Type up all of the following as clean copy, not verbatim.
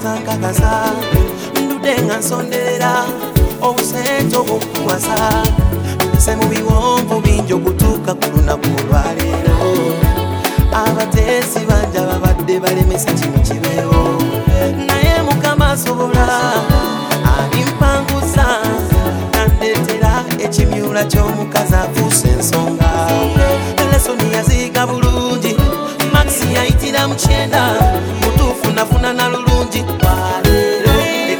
nkakasa ndudde nga nsonderera obusente obw'okuwasa mpise mu biwonvu bingi okutuuka ku lunaku olwaleero abateesi bangi ababadde balemesa kino kibeewo naye Mukama asobola alimpanguza nandeetera ekimyula ky'omukazi afuuse ensonga lesoni yaziiga bulungi Maxi yayitira mu 9 mutuufu nafuna na lulungi waleero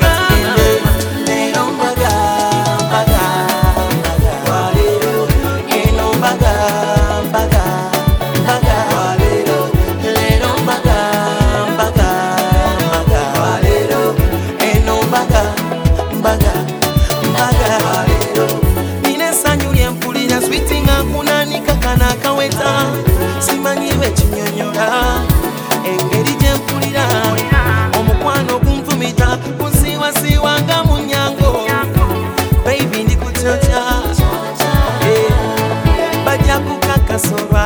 simanyi bekinyonyola engeri gye mpulira omukwano gunvumita kunsiwasiwanga mu nnyango baby ndi kucyoca bajja kukakasolwa